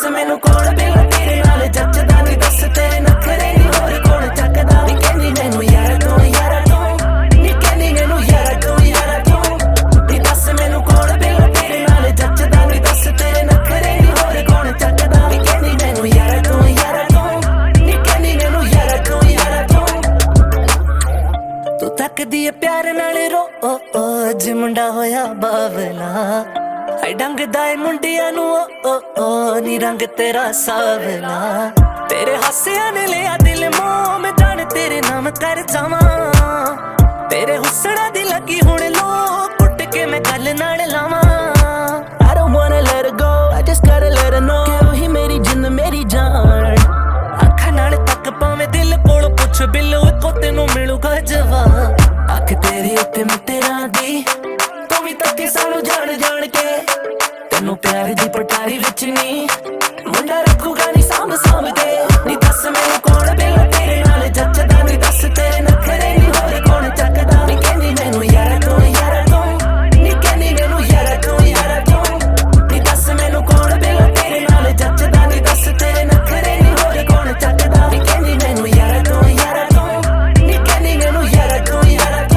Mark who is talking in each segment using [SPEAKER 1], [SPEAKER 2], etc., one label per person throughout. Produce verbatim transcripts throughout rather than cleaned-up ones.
[SPEAKER 1] मैनू कौन बिल तेरे नाल जचदा नी दस तेरे नखरे नी होर कौन चकदा नी कहनी मैनू यारा तू यारा तू नी कहनी मैनू यारा तू यारा तू नी दस मैनू कौन बिल तेरे नाल जचदा नी दस तेरे नखरे नी होर कौन चकदा नी कहनी मैनू यारा तू यारा तू नी कहनी मैनू यारा तू यारा तू तू तकदी है प्यार नाल रो अज मुंडा होया बावला हाय डंगदा ए मुंडियां नू ओ ओ नी रंग तेरा सावला तेरे हासियां ने लिया दिल मोह में जान तेरे नाम कर जावां तेरे हुस्ना दी लगी हुण लो कुट के मैं गल नाल लावां I don't wanna let her go I just gotta let her know कि ओही मेरी जिंद मेरी जान अखां नाल तक पावे दिल कोल पुछ बिल्लो को तेनू मिलूगा जवाब अख तेरी उत्ते मैं तेरा दी तू भी तके सानू जान जान के तेनू प्यार दी पटारी विच नी मुंडा रखूगा नी सांभ सांभ के नी दस मैनू कौन बिल तेरे नाल जचदा नी दस तेरे नखरे नी होर कौन चकदा नी कहनी मैनू यारा तू यारा तू नी कहनी मैनू यारा तू यारा तू नी दस मैनू कौन बिल तेरे नाल जचदा नी दस तेरे नखरे नी होर कौन चकदा नी कहनी मैनू यारा तू यारा तू नी कहनी मैनू यारा तू यारा तू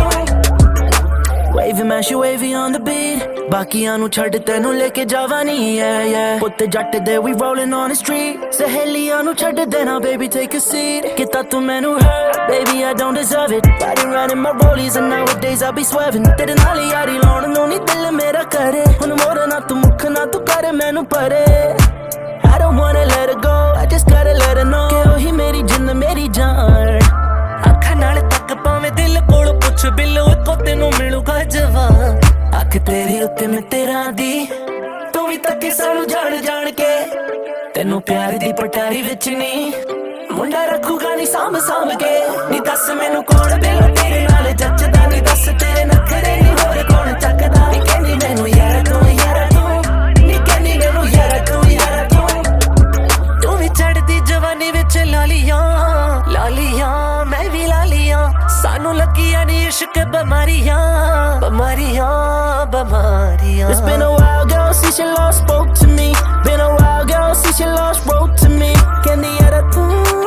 [SPEAKER 1] Wavy man she wavy on the beat बाकियां नू छड़ तेनू लेके जावा नी yeah yeah पुत्ते Jatt they we rolling on the street सहेलियां नू छड़ देना baby take a seat किता तू मैनू hurt baby I don't deserve it riding around in my rollies and nowadays I be swerving तेरे नाल यारी लाउण नू नी दिल मेरा करे हुण मोर ना तू मुख ना तू कर मैनू परे I don't wanna let her go I just gotta let her know कि ओही मेरी जिंद मेरी जान अखां नाल तक पावे दिल कोल पुछ बिल्लो को तेनू मिलूगा जवाब अख तेरी उत्ते मैं तेरा दी तू भी तके सानू जान जान के तेनू प्यार दी पटारी विच नी मुंडा रखूगा नी सांभ सांभ के नी दस मैनू कौन बिल तेरे नाल जचदा नी दस तेरे नखरे नी होर कौन चकदा नी कहनी मैनू यारा तू यारा तू नी कहनी मैनू यारा तू यारा तू तू भी चढ़दी जवानी विच लालियां लालियां मैं भी लालियां सानू लगियां नी इश्क बमारियां बमारियां बमारियां It's been a while girl since you last spoke to me Been a while girl since you last wrote to me कहनी यारा तू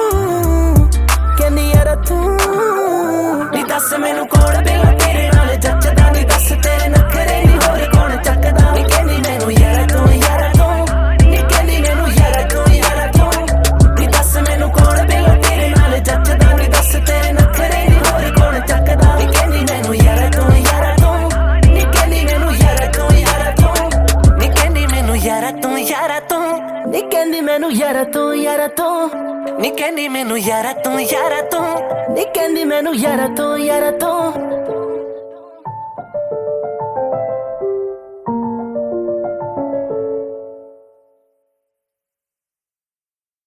[SPEAKER 1] कहनी यारा तू नी दस मैनू कौन बिल तेरे नाल जचदा नी दस तेरे नखरे नी होर कौन चकदा नी कहनी मैनू यारा तू यारा तू नी कहनी मैनू यारा तू यारा तू नी दस मैनू कौन बिल तेरे नाल जचदा नी दस तेरे नखरे नी होर कौन चकदा नी कहनी मैनू यारा तू यारा तू नी कहनी मैनू यारा तू यारा तू नी कहनी मैनू यारा तू यारा तू नी कहनी मैनू यारा तू यारा तू नी कहनी मैनू यारा तू यारा तू नी कहनी मैनू यारा तू यारा तू